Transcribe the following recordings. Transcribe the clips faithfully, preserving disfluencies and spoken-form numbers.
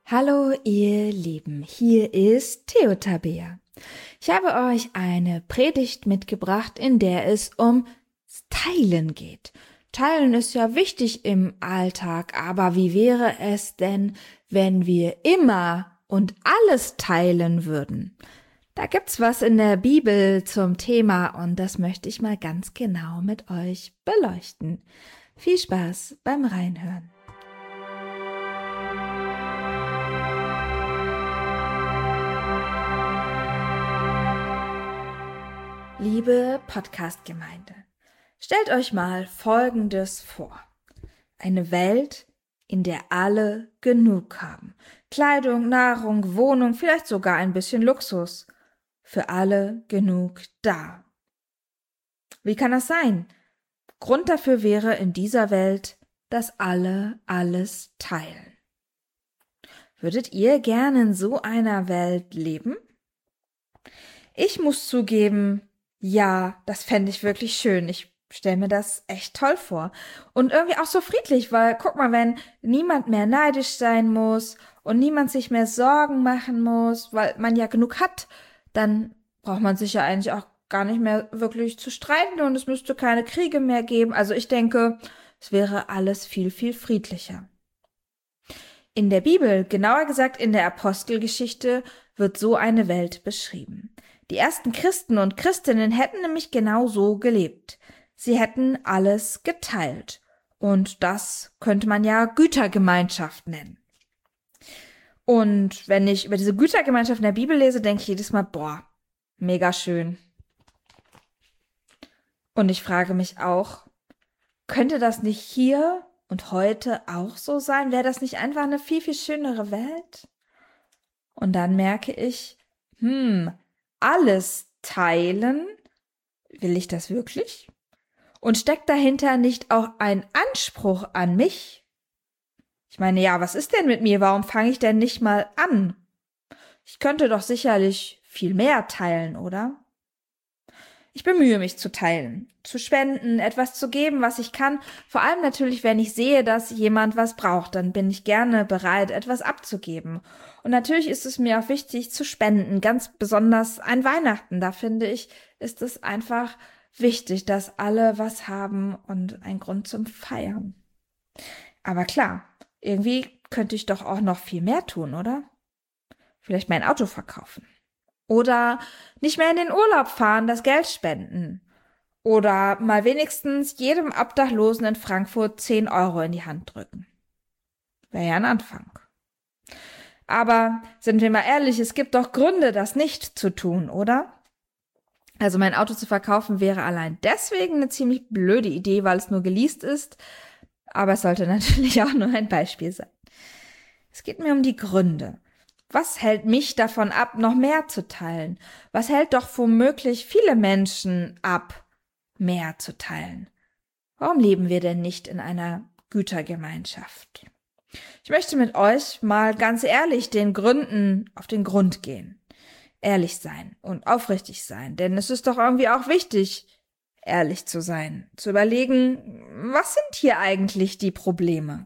Hallo ihr Lieben, hier ist Theotabea. Ich habe euch eine Predigt mitgebracht, in der es um Teilen geht. Teilen ist ja wichtig im Alltag, aber wie wäre es denn, wenn wir immer und alles teilen würden? Da gibt's was in der Bibel zum Thema und das möchte ich mal ganz genau mit euch beleuchten. Viel Spaß beim Reinhören. Liebe Podcast-Gemeinde, stellt euch mal Folgendes vor. Eine Welt, in der alle genug haben. Kleidung, Nahrung, Wohnung, vielleicht sogar ein bisschen Luxus. Für alle genug da. Wie kann das sein? Grund dafür wäre in dieser Welt, dass alle alles teilen. Würdet ihr gerne in so einer Welt leben? Ich muss zugeben, ja, das fände ich wirklich schön. Ich stelle mir das echt toll vor. Und irgendwie auch so friedlich, weil, guck mal, wenn niemand mehr neidisch sein muss und niemand sich mehr Sorgen machen muss, weil man ja genug hat, dann braucht man sich ja eigentlich auch gar nicht mehr wirklich zu streiten und es müsste keine Kriege mehr geben. Also ich denke, es wäre alles viel, viel friedlicher. In der Bibel, genauer gesagt in der Apostelgeschichte, wird so eine Welt beschrieben. Die ersten Christen und Christinnen hätten nämlich genau so gelebt. Sie hätten alles geteilt. Und das könnte man ja Gütergemeinschaft nennen. Und wenn ich über diese Gütergemeinschaft in der Bibel lese, denke ich jedes Mal, boah, mega schön. Und ich frage mich auch, könnte das nicht hier und heute auch so sein? Wäre das nicht einfach eine viel, viel schönere Welt? Und dann merke ich, hm, alles teilen, will ich das wirklich? Und steckt dahinter nicht auch ein Anspruch an mich? Ich meine, ja, was ist denn mit mir? Warum fange ich denn nicht mal an? Ich könnte doch sicherlich viel mehr teilen, oder? Ich bemühe mich zu teilen, zu spenden, etwas zu geben, was ich kann. Vor allem natürlich, wenn ich sehe, dass jemand was braucht, dann bin ich gerne bereit, etwas abzugeben. Und natürlich ist es mir auch wichtig zu spenden, ganz besonders an Weihnachten. Da finde ich, ist es einfach wichtig, dass alle was haben und ein Grund zum Feiern. Aber klar, irgendwie könnte ich doch auch noch viel mehr tun, oder? Vielleicht mein Auto verkaufen. Oder nicht mehr in den Urlaub fahren, das Geld spenden. Oder mal wenigstens jedem Obdachlosen in Frankfurt zehn Euro in die Hand drücken. Wäre ja ein Anfang. Aber sind wir mal ehrlich, es gibt doch Gründe, das nicht zu tun, oder? Also mein Auto zu verkaufen wäre allein deswegen eine ziemlich blöde Idee, weil es nur geleast ist. Aber es sollte natürlich auch nur ein Beispiel sein. Es geht mir um die Gründe. Was hält mich davon ab, noch mehr zu teilen? Was hält doch womöglich viele Menschen ab, mehr zu teilen? Warum leben wir denn nicht in einer Gütergemeinschaft? Ich möchte mit euch mal ganz ehrlich den Gründen auf den Grund gehen. Ehrlich sein und aufrichtig sein, denn es ist doch irgendwie auch wichtig, ehrlich zu sein, zu überlegen, was sind hier eigentlich die Probleme?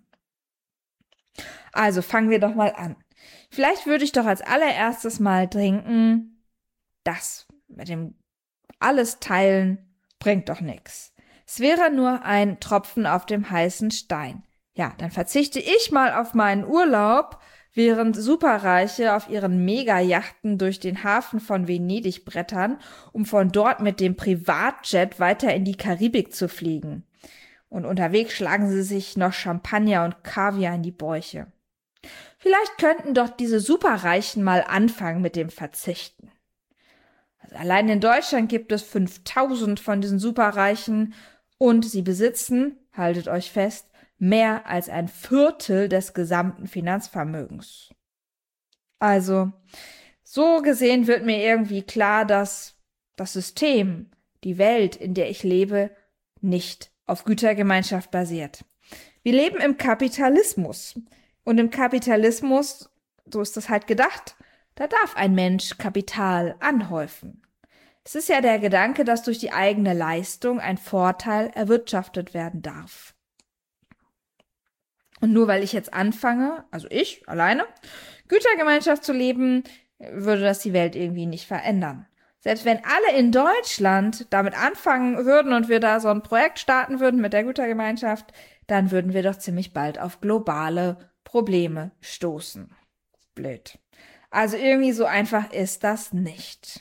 Also fangen wir doch mal an. Vielleicht würde ich doch als allererstes mal denken, das mit dem alles teilen bringt doch nichts. Es wäre nur ein Tropfen auf dem heißen Stein. Ja, dann verzichte ich mal auf meinen Urlaub, während Superreiche auf ihren Megayachten durch den Hafen von Venedig brettern, um von dort mit dem Privatjet weiter in die Karibik zu fliegen. Und unterwegs schlagen sie sich noch Champagner und Kaviar in die Bäuche. Vielleicht könnten doch diese Superreichen mal anfangen mit dem Verzichten. Also allein in Deutschland gibt es fünftausend von diesen Superreichen und sie besitzen, haltet euch fest, mehr als ein Viertel des gesamten Finanzvermögens. Also, so gesehen wird mir irgendwie klar, dass das System, die Welt, in der ich lebe, nicht auf Gütergemeinschaft basiert. Wir leben im Kapitalismus. Und im Kapitalismus, so ist das halt gedacht, da darf ein Mensch Kapital anhäufen. Es ist ja der Gedanke, dass durch die eigene Leistung ein Vorteil erwirtschaftet werden darf. Und nur weil ich jetzt anfange, also ich alleine, Gütergemeinschaft zu leben, würde das die Welt irgendwie nicht verändern. Selbst wenn alle in Deutschland damit anfangen würden und wir da so ein Projekt starten würden mit der Gütergemeinschaft, dann würden wir doch ziemlich bald auf globale Probleme stoßen. Blöd. Also irgendwie so einfach ist das nicht.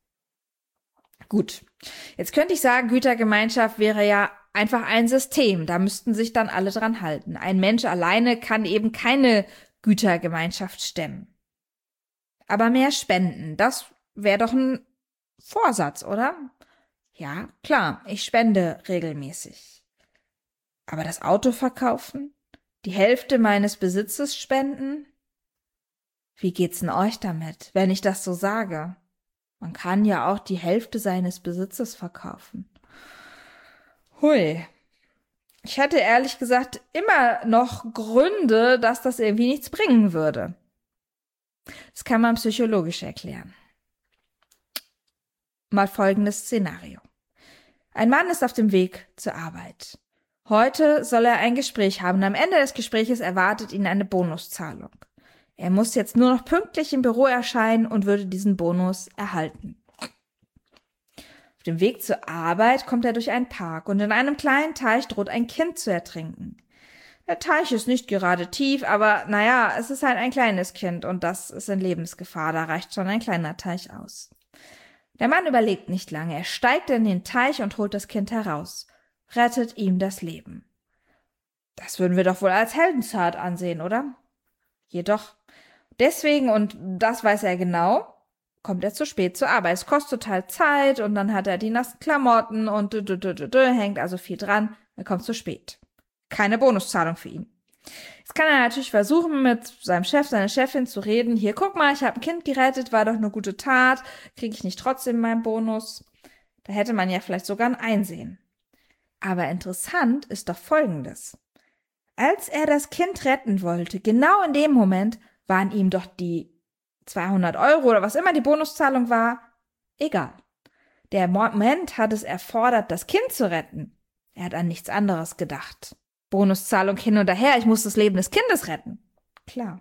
Gut, jetzt könnte ich sagen, Gütergemeinschaft wäre ja einfach ein System, da müssten sich dann alle dran halten. Ein Mensch alleine kann eben keine Gütergemeinschaft stemmen. Aber mehr spenden, das wäre doch ein Vorsatz, oder? Ja, klar, ich spende regelmäßig. Aber das Auto verkaufen? Die Hälfte meines Besitzes spenden? Wie geht's denn euch damit, wenn ich das so sage? Man kann ja auch die Hälfte seines Besitzes verkaufen. Hui. Ich hätte ehrlich gesagt immer noch Gründe, dass das irgendwie nichts bringen würde. Das kann man psychologisch erklären. Mal folgendes Szenario. Ein Mann ist auf dem Weg zur Arbeit. Heute soll er ein Gespräch haben und am Ende des Gespräches erwartet ihn eine Bonuszahlung. Er muss jetzt nur noch pünktlich im Büro erscheinen und würde diesen Bonus erhalten. Auf dem Weg zur Arbeit kommt er durch einen Park und in einem kleinen Teich droht ein Kind zu ertrinken. Der Teich ist nicht gerade tief, aber naja, es ist halt ein kleines Kind und das ist in Lebensgefahr, da reicht schon ein kleiner Teich aus. Der Mann überlegt nicht lange, er steigt in den Teich und holt das Kind heraus, rettet ihm das Leben. Das würden wir doch wohl als Heldentat ansehen, oder? Jedoch, deswegen, und das weiß er genau, kommt er zu spät zur Arbeit. Es kostet halt Zeit und dann hat er die nassen Klamotten und dü, dü, dü, dü, dü, hängt also viel dran, er kommt zu spät. Keine Bonuszahlung für ihn. Jetzt kann er natürlich versuchen, mit seinem Chef, seiner Chefin zu reden. Hier, guck mal, ich habe ein Kind gerettet, war doch eine gute Tat. Kriege ich nicht trotzdem meinen Bonus? Da hätte man ja vielleicht sogar ein Einsehen. Aber interessant ist doch Folgendes. Als er das Kind retten wollte, genau in dem Moment waren ihm doch die zweihundert Euro oder was immer die Bonuszahlung war, egal. Der Moment hat es erfordert, das Kind zu retten. Er hat an nichts anderes gedacht. Bonuszahlung hin und her, ich muss das Leben des Kindes retten. Klar.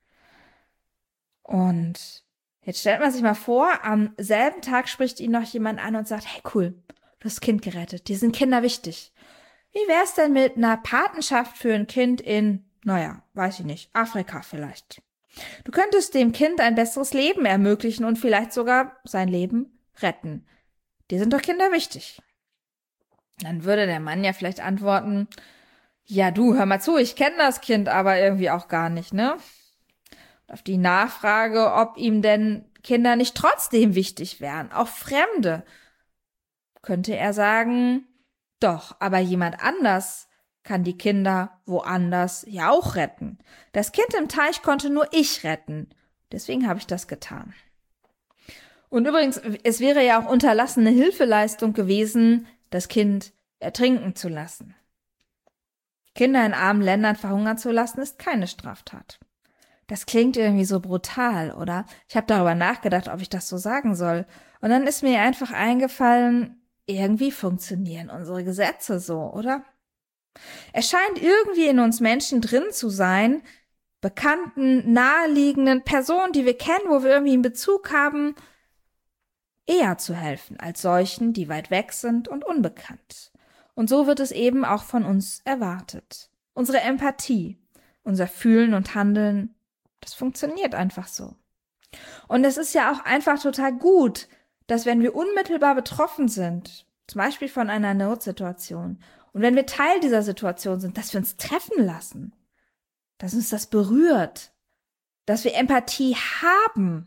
Und jetzt stellt man sich mal vor, am selben Tag spricht ihn noch jemand an und sagt, hey cool, du hast das Kind gerettet, dir sind Kinder wichtig. Wie wär's denn mit einer Patenschaft für ein Kind in, naja, weiß ich nicht, Afrika vielleicht? Du könntest dem Kind ein besseres Leben ermöglichen und vielleicht sogar sein Leben retten. Dir sind doch Kinder wichtig. Dann würde der Mann ja vielleicht antworten, ja du, hör mal zu, ich kenne das Kind aber irgendwie auch gar nicht, ne? Und auf die Nachfrage, ob ihm denn Kinder nicht trotzdem wichtig wären, auch Fremde, könnte er sagen, doch, aber jemand anders kann die Kinder woanders ja auch retten. Das Kind im Teich konnte nur ich retten. Deswegen habe ich das getan. Und übrigens, es wäre ja auch unterlassene Hilfeleistung gewesen, das Kind ertrinken zu lassen. Kinder in armen Ländern verhungern zu lassen, ist keine Straftat. Das klingt irgendwie so brutal, oder? Ich habe darüber nachgedacht, ob ich das so sagen soll. Und dann ist mir einfach eingefallen, irgendwie funktionieren unsere Gesetze so, oder? Es scheint irgendwie in uns Menschen drin zu sein, bekannten, naheliegenden Personen, die wir kennen, wo wir irgendwie einen Bezug haben, eher zu helfen als solchen, die weit weg sind und unbekannt. Und so wird es eben auch von uns erwartet. Unsere Empathie, unser Fühlen und Handeln, das funktioniert einfach so. Und es ist ja auch einfach total gut, dass wenn wir unmittelbar betroffen sind, zum Beispiel von einer Notsituation, und wenn wir Teil dieser Situation sind, dass wir uns treffen lassen, dass uns das berührt, dass wir Empathie haben.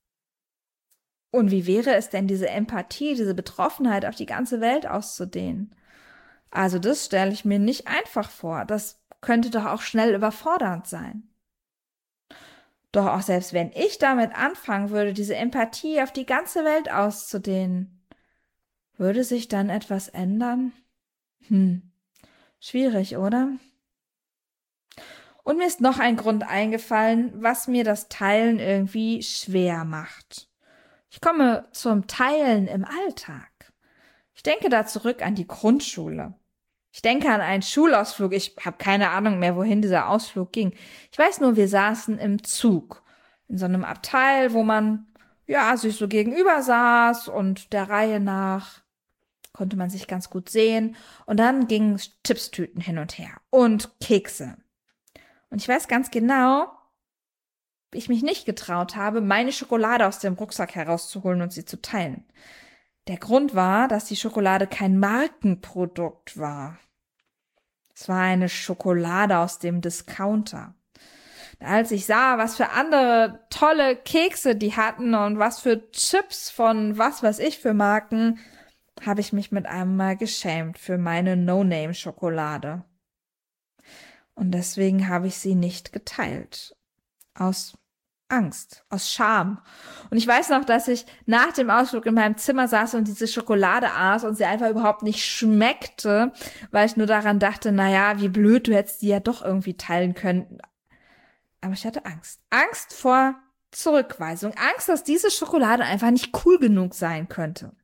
Und wie wäre es denn, diese Empathie, diese Betroffenheit auf die ganze Welt auszudehnen? Also das stelle ich mir nicht einfach vor. Das könnte doch auch schnell überfordernd sein. Doch auch selbst wenn ich damit anfangen würde, diese Empathie auf die ganze Welt auszudehnen, würde sich dann etwas ändern? Hm, schwierig, oder? Und mir ist noch ein Grund eingefallen, was mir das Teilen irgendwie schwer macht. Ich komme zum Teilen im Alltag. Ich denke da zurück an die Grundschule. Ich denke an einen Schulausflug. Ich habe keine Ahnung mehr, wohin dieser Ausflug ging. Ich weiß nur, wir saßen im Zug. In so einem Abteil, wo man, ja, sich so gegenüber saß und der Reihe nach konnte man sich ganz gut sehen. Und dann gingen Chipstüten hin und her und Kekse. Und ich weiß ganz genau, wie ich mich nicht getraut habe, meine Schokolade aus dem Rucksack herauszuholen und sie zu teilen. Der Grund war, dass die Schokolade kein Markenprodukt war. Es war eine Schokolade aus dem Discounter. Als ich sah, was für andere tolle Kekse die hatten und was für Chips von was weiß ich für Marken, habe ich mich mit einem Mal geschämt für meine No-Name-Schokolade. Und deswegen habe ich sie nicht geteilt. Aus Angst, aus Scham. Und ich weiß noch, dass ich nach dem Ausflug in meinem Zimmer saß und diese Schokolade aß und sie einfach überhaupt nicht schmeckte, weil ich nur daran dachte, naja, wie blöd, du hättest die ja doch irgendwie teilen können. Aber ich hatte Angst. Angst vor Zurückweisung. Angst, dass diese Schokolade einfach nicht cool genug sein könnte.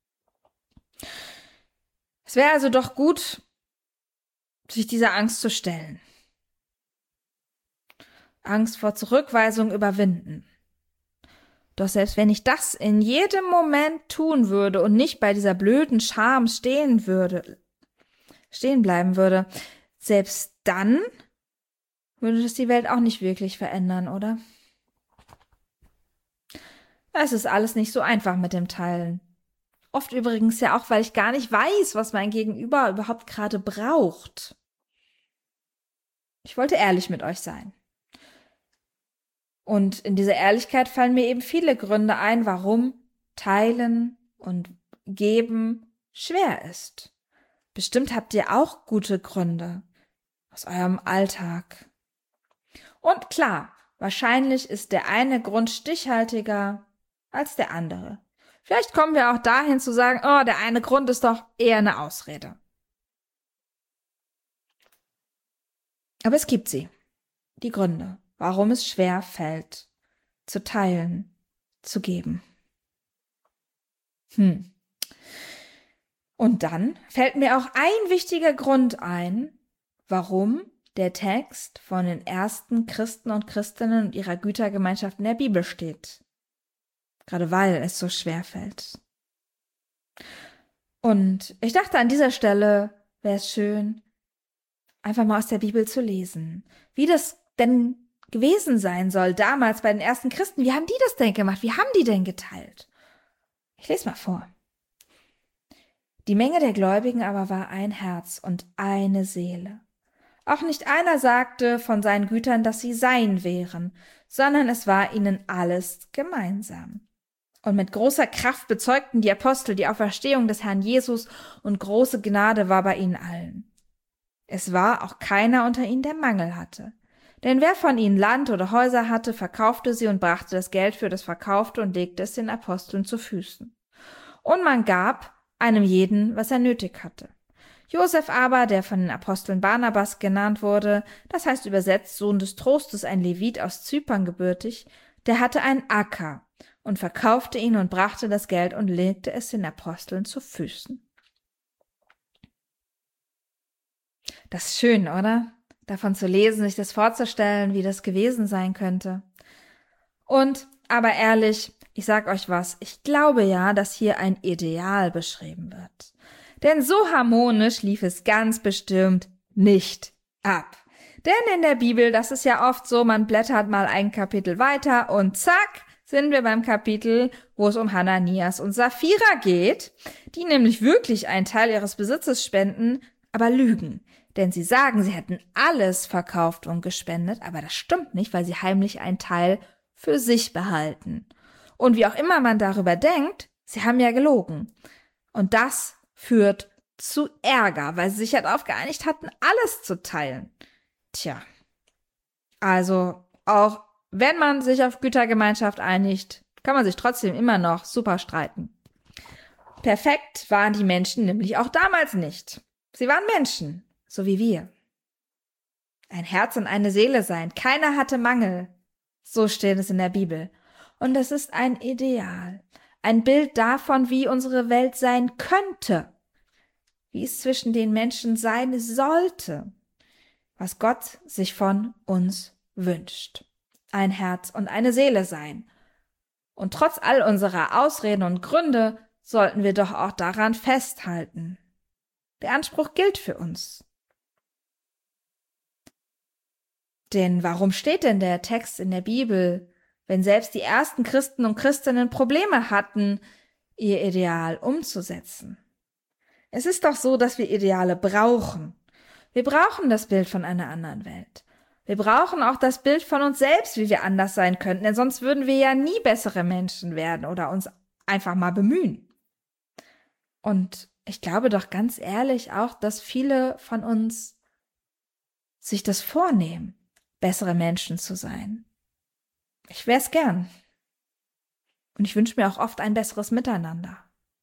Es wäre also doch gut, sich dieser Angst zu stellen. Angst vor Zurückweisung überwinden. Doch selbst wenn ich das in jedem Moment tun würde und nicht bei dieser blöden Scham stehen würde, stehen bleiben würde, selbst dann würde das die Welt auch nicht wirklich verändern, oder? Es ist alles nicht so einfach mit dem Teilen. Oft übrigens ja auch, weil ich gar nicht weiß, was mein Gegenüber überhaupt gerade braucht. Ich wollte ehrlich mit euch sein. Und in dieser Ehrlichkeit fallen mir eben viele Gründe ein, warum Teilen und Geben schwer ist. Bestimmt habt ihr auch gute Gründe aus eurem Alltag. Und klar, wahrscheinlich ist der eine Grund stichhaltiger als der andere. Vielleicht kommen wir auch dahin zu sagen, oh, der eine Grund ist doch eher eine Ausrede. Aber es gibt sie, die Gründe, warum es schwer fällt, zu teilen, zu geben. Hm. Und dann fällt mir auch ein wichtiger Grund ein, warum der Text von den ersten Christen und Christinnen und ihrer Gütergemeinschaft in der Bibel steht. Gerade weil es so schwer fällt. Und ich dachte, an dieser Stelle wäre es schön, einfach mal aus der Bibel zu lesen, wie das denn gewesen sein soll damals bei den ersten Christen. Wie haben die das denn gemacht? Wie haben die denn geteilt? Ich lese mal vor. Die Menge der Gläubigen aber war ein Herz und eine Seele. Auch nicht einer sagte von seinen Gütern, dass sie sein wären, sondern es war ihnen alles gemeinsam. Und mit großer Kraft bezeugten die Apostel die Auferstehung des Herrn Jesus, und große Gnade war bei ihnen allen. Es war auch keiner unter ihnen, der Mangel hatte. Denn wer von ihnen Land oder Häuser hatte, verkaufte sie und brachte das Geld für das Verkaufte und legte es den Aposteln zu Füßen. Und man gab einem jeden, was er nötig hatte. Josef aber, der von den Aposteln Barnabas genannt wurde, das heißt übersetzt Sohn des Trostes, ein Levit aus Zypern gebürtig, der hatte einen Acker und verkaufte ihn und brachte das Geld und legte es den Aposteln zu Füßen. Das ist schön, oder? Davon zu lesen, sich das vorzustellen, wie das gewesen sein könnte. Und, aber ehrlich, ich sag euch was, ich glaube ja, dass hier ein Ideal beschrieben wird. Denn so harmonisch lief es ganz bestimmt nicht ab. Denn in der Bibel, das ist ja oft so, man blättert mal ein Kapitel weiter und zack, sind wir beim Kapitel, wo es um Hananias und Sapphira geht, die nämlich wirklich einen Teil ihres Besitzes spenden, aber lügen. Denn sie sagen, sie hätten alles verkauft und gespendet, aber das stimmt nicht, weil sie heimlich einen Teil für sich behalten. Und wie auch immer man darüber denkt, sie haben ja gelogen. Und das führt zu Ärger, weil sie sich ja darauf geeinigt hatten, alles zu teilen. Tja, also auch wenn man sich auf Gütergemeinschaft einigt, kann man sich trotzdem immer noch super streiten. Perfekt waren die Menschen nämlich auch damals nicht. Sie waren Menschen, so wie wir. Ein Herz und eine Seele sein, keiner hatte Mangel. So steht es in der Bibel. Und es ist ein Ideal, ein Bild davon, wie unsere Welt sein könnte, wie es zwischen den Menschen sein sollte, was Gott sich von uns wünscht. Ein Herz und eine Seele sein. Und trotz all unserer Ausreden und Gründe sollten wir doch auch daran festhalten. Der Anspruch gilt für uns. Denn warum steht denn der Text in der Bibel, wenn selbst die ersten Christen und Christinnen Probleme hatten, ihr Ideal umzusetzen? Es ist doch so, dass wir Ideale brauchen. Wir brauchen das Bild von einer anderen Welt. Wir brauchen auch das Bild von uns selbst, wie wir anders sein könnten, denn sonst würden wir ja nie bessere Menschen werden oder uns einfach mal bemühen. Und ich glaube doch ganz ehrlich auch, dass viele von uns sich das vornehmen, bessere Menschen zu sein. Ich wär's gern. Und ich wünsche mir auch oft ein besseres Miteinander.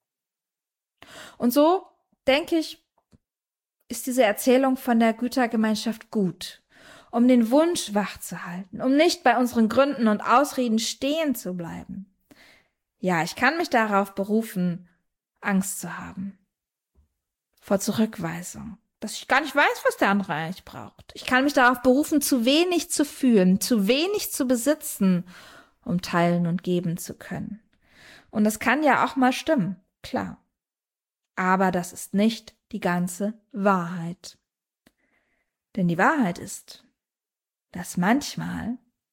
Und so, denke ich, ist diese Erzählung von der Gütergemeinschaft gut, um den Wunsch wachzuhalten, um nicht bei unseren Gründen und Ausreden stehen zu bleiben. Ja, ich kann mich darauf berufen, Angst zu haben. Vor Zurückweisung. Dass ich gar nicht weiß, was der andere eigentlich braucht. Ich kann mich darauf berufen, zu wenig zu fühlen, zu wenig zu besitzen, um teilen und geben zu können. Und das kann ja auch mal stimmen, klar. Aber das ist nicht die ganze Wahrheit. Denn die Wahrheit ist, dass manchmal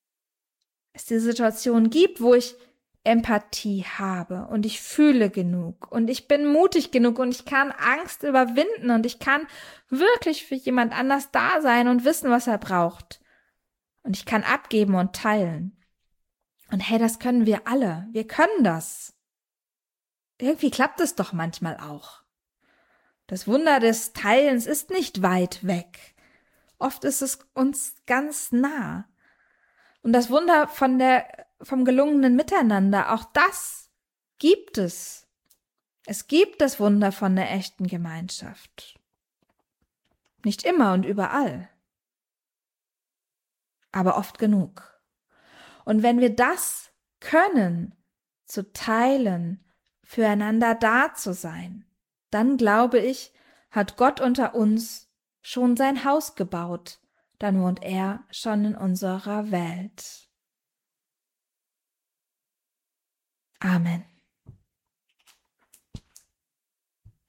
es die Situation gibt, wo ich Empathie habe und ich fühle genug und ich bin mutig genug und ich kann Angst überwinden und ich kann wirklich für jemand anders da sein und wissen, was er braucht. Und ich kann abgeben und teilen. Und hey, das können wir alle. Wir können das. Irgendwie klappt es doch manchmal auch. Das Wunder des Teilens ist nicht weit weg. Oft ist es uns ganz nah. Und das Wunder von der, vom gelungenen Miteinander, auch das gibt es. Es gibt das Wunder von der echten Gemeinschaft. Nicht immer und überall. Aber oft genug. Und wenn wir das können, zu teilen, füreinander da zu sein, dann glaube ich, hat Gott unter uns schon sein Haus gebaut. Dann wohnt er schon in unserer Welt. Amen.